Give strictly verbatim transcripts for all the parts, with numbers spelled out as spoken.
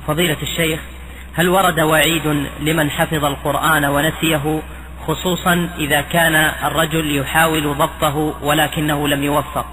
فضيلة الشيخ، هل ورد وعيد لمن حفظ القرآن ونسيه، خصوصا إذا كان الرجل يحاول ضبطه ولكنه لم يوفق؟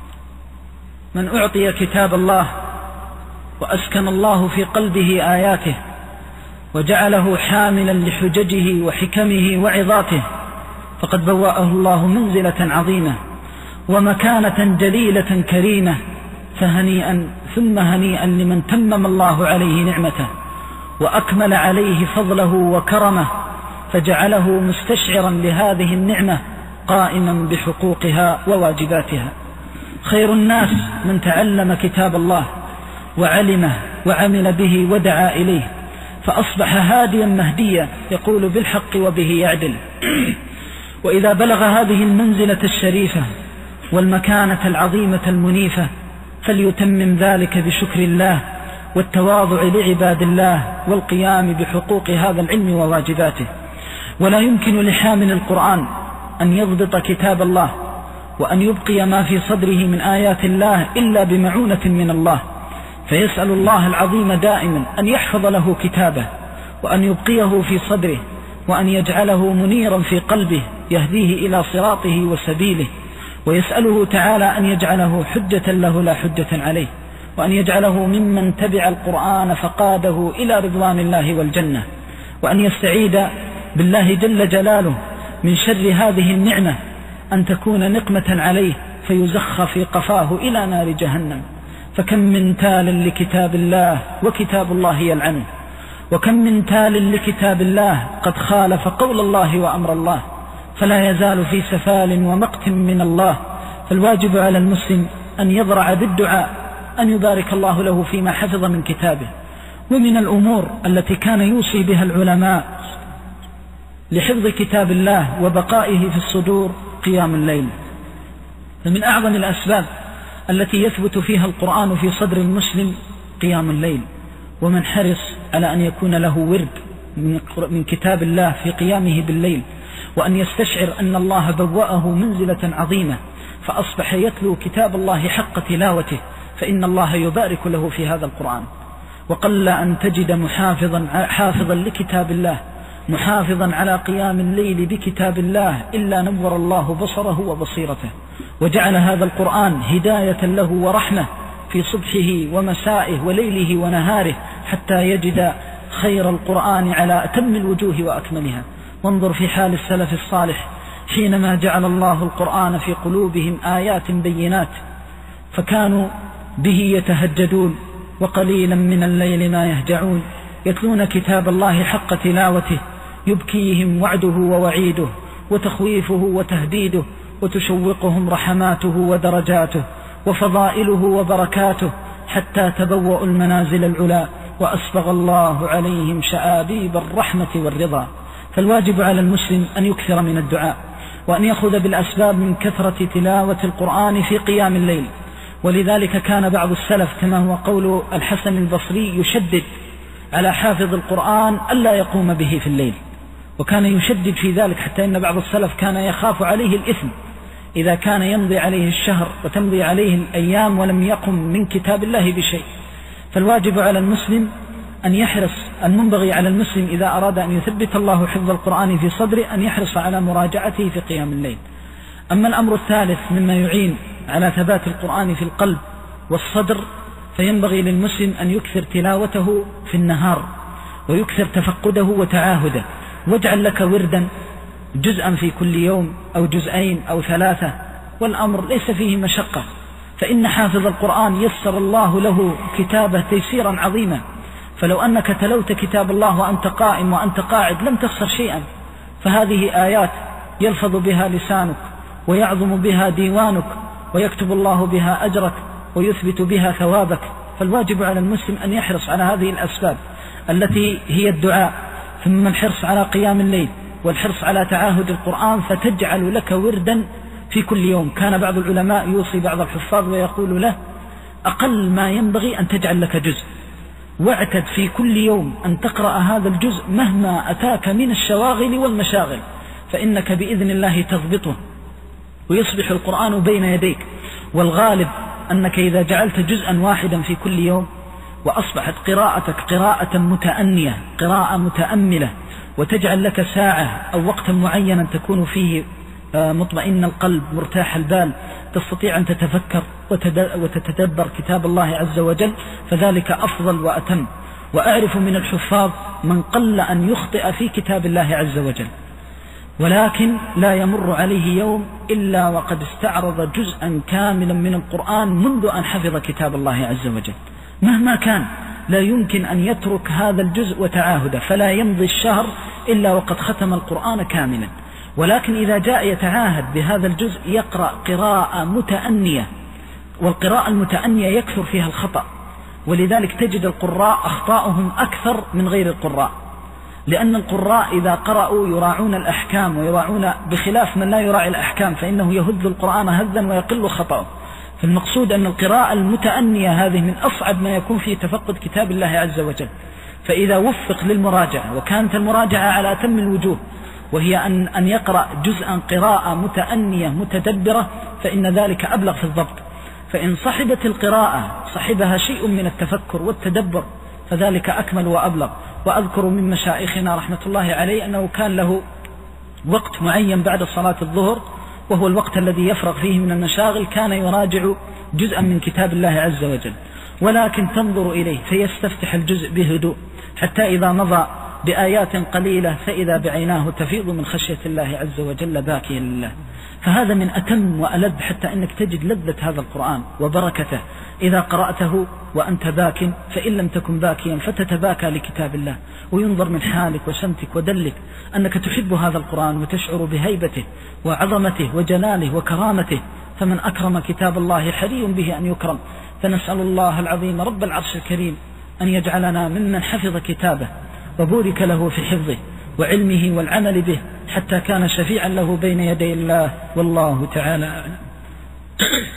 من أعطي كتاب الله وأسكن الله في قلبه آياته وجعله حاملا لحججه وحكمه وعظاته فقد بوأه الله منزلة عظيمة ومكانة جليلة كريمة، فهنيئا ثم هنيئا لمن تمم الله عليه نعمته وأكمل عليه فضله وكرمه، فجعله مستشعرا لهذه النعمة قائما بحقوقها وواجباتها. خير الناس من تعلم كتاب الله وعلمه وعمل به ودعا إليه، فأصبح هاديا مهديا يقول بالحق وبه يعدل. وإذا بلغ هذه المنزلة الشريفة والمكانة العظيمة المنيفة فليتمم ذلك بشكر الله والتواضع لعباد الله والقيام بحقوق هذا العلم وواجباته. ولا يمكن لحامل القرآن أن يضبط كتاب الله وأن يبقي ما في صدره من آيات الله إلا بمعونة من الله، فيسأل الله العظيم دائما أن يحفظ له كتابه وأن يبقيه في صدره وأن يجعله منيرا في قلبه يهديه إلى صراطه وسبيله، ويسأله تعالى أن يجعله حجة له لا حجة عليه، وأن يجعله ممن تبع القرآن فقاده إلى رضوان الله والجنة، وأن يستعيد بالله جل جلاله من شر هذه النعمة أن تكون نقمة عليه فيزخ في قفاه إلى نار جهنم. فكم من تال لكتاب الله وكتاب الله يلعنه، وكم من تال لكتاب الله قد خالف قول الله وأمر الله، فلا يزال في سفال ومقت من الله. فالواجب على المسلم أن يضرع بالدعاء أن يبارك الله له فيما حفظ من كتابه. ومن الأمور التي كان يوصي بها العلماء لحفظ كتاب الله وبقائه في الصدور قيام الليل. فمن أعظم الأسباب التي يثبت فيها القرآن في صدر المسلم قيام الليل، ومن حرص على أن يكون له ورد من كتاب الله في قيامه بالليل، وأن يستشعر أن الله بوأه منزلة عظيمة فأصبح يتلو كتاب الله حق تلاوته، فإن الله يبارك له في هذا القرآن. وقل أن تجد محافظا حافظا لكتاب الله محافظا على قيام الليل بكتاب الله إلا نور الله بصره وبصيرته، وجعل هذا القرآن هداية له ورحمة في صبحه ومسائه وليله ونهاره حتى يجد خير القرآن على أتم الوجوه وأكملها. وانظر في حال السلف الصالح حينما جعل الله القرآن في قلوبهم آيات بينات فكانوا به يتهجدون وقليلا من الليل ما يهجعون، يتلون كتاب الله حق تلاوته، يبكيهم وعده ووعيده وتخويفه وتهديده، وتشوقهم رحماته ودرجاته وفضائله وبركاته حتى تبوأوا المنازل العلا وأسبغ الله عليهم شآبيب الرحمة والرضا. فالواجب على المسلم أن يكثر من الدعاء وأن يأخذ بالأسباب من كثرة تلاوة القرآن في قيام الليل. ولذلك كان بعض السلف كما هو قول الحسن البصري يشدد على حافظ القرآن ألا يقوم به في الليل، وكان يشدد في ذلك حتى إن بعض السلف كان يخاف عليه الإثم إذا كان يمضي عليه الشهر وتمضي عليه الأيام ولم يقم من كتاب الله بشيء. فالواجب على المسلم أن يحرص، المنبغي على المسلم إذا أراد أن يثبت الله حفظ القرآن في صدره أن يحرص على مراجعته في قيام الليل. أما الأمر الثالث مما يعين على ثبات القرآن في القلب والصدر فينبغي للمسلم أن يكثر تلاوته في النهار ويكثر تفقده وتعاهده، واجعل لك وردا جزءا في كل يوم أو جزئين أو ثلاثة، والأمر ليس فيه مشقة، فإن حافظ القرآن يسر الله له كتابه تيسيرا عظيما. فلو أنك تلوت كتاب الله وأنت قائم وأنت قاعد لم تخسر شيئا، فهذه آيات يلفظ بها لسانك ويعظم بها ديوانك ويكتب الله بها أجرك ويثبت بها ثوابك. فالواجب على المسلم أن يحرص على هذه الأسباب التي هي الدعاء، ثم الحرص على قيام الليل والحرص على تعاهد القرآن، فتجعل لك وردا في كل يوم. كان بعض العلماء يوصي بعض الحفاظ ويقول له أقل ما ينبغي أن تجعل لك جزء، واعتد في كل يوم أن تقرأ هذا الجزء مهما أتاك من الشواغل والمشاغل، فإنك بإذن الله تضبطه ويصبح القرآن بين يديك. والغالب أنك إذا جعلت جزءا واحدا في كل يوم وأصبحت قراءتك قراءة متأنية، قراءة متأملة، وتجعل لك ساعة أو وقتا معينا تكون فيه مطمئن القلب مرتاح البال، تستطيع أن تتفكر وتتدبر كتاب الله عز وجل، فذلك أفضل وأتم. وأعرف من الحفاظ من قل أن يخطئ في كتاب الله عز وجل، ولكن لا يمر عليه يوم إلا وقد استعرض جزءا كاملا من القرآن منذ أن حفظ كتاب الله عز وجل، مهما كان لا يمكن أن يترك هذا الجزء وتعاهده، فلا يمضي الشهر إلا وقد ختم القرآن كاملا. ولكن إذا جاء يتعاهد بهذا الجزء يقرأ قراءة متأنية، والقراءة المتأنية يكثر فيها الخطأ، ولذلك تجد القراء أخطاؤهم أكثر من غير القراء، لأن القراء إذا قرأوا يراعون الأحكام ويراعون، بخلاف من لا يراعي الأحكام فإنه يهذ القرآن هذا ويقل خطأه. فالمقصود أن القراءة المتأنية هذه من أصعب ما يكون في تفقد كتاب الله عز وجل. فإذا وفق للمراجعة، وكانت المراجعة على أتم الوجوه، وهي أن, أن يقرأ جزءا قراءة متأنية متدبرة، فإن ذلك أبلغ في الضبط. فإن صحبت القراءة صحبها شيء من التفكر والتدبر فذلك أكمل وأبلغ. وأذكر من مشايخنا رحمة الله عليه أنه كان له وقت معين بعد صلاة الظهر، وهو الوقت الذي يفرغ فيه من المشاغل، كان يراجع جزءا من كتاب الله عز وجل، ولكن تنظر إليه فيستفتح الجزء بهدوء، حتى إذا مضى بآيات قليلة فإذا بعيناه تفيض من خشية الله عز وجل باكيا لله. فهذا من أتم وألذ، حتى أنك تجد لذة هذا القرآن وبركته إذا قرأته وأنت باك، فإن لم تكن باكيا فتتباكى لكتاب الله، وينظر من حالك وسمتك ودلك أنك تحب هذا القرآن وتشعر بهيبته وعظمته وجلاله وكرامته. فمن أكرم كتاب الله حري به أن يكرم. فنسأل الله العظيم رب العرش الكريم أن يجعلنا ممن حفظ كتابه وبورك له في حفظه وعلمه والعمل به، حتى كان شفيعا له بين يدي الله، والله تعالى أعلم.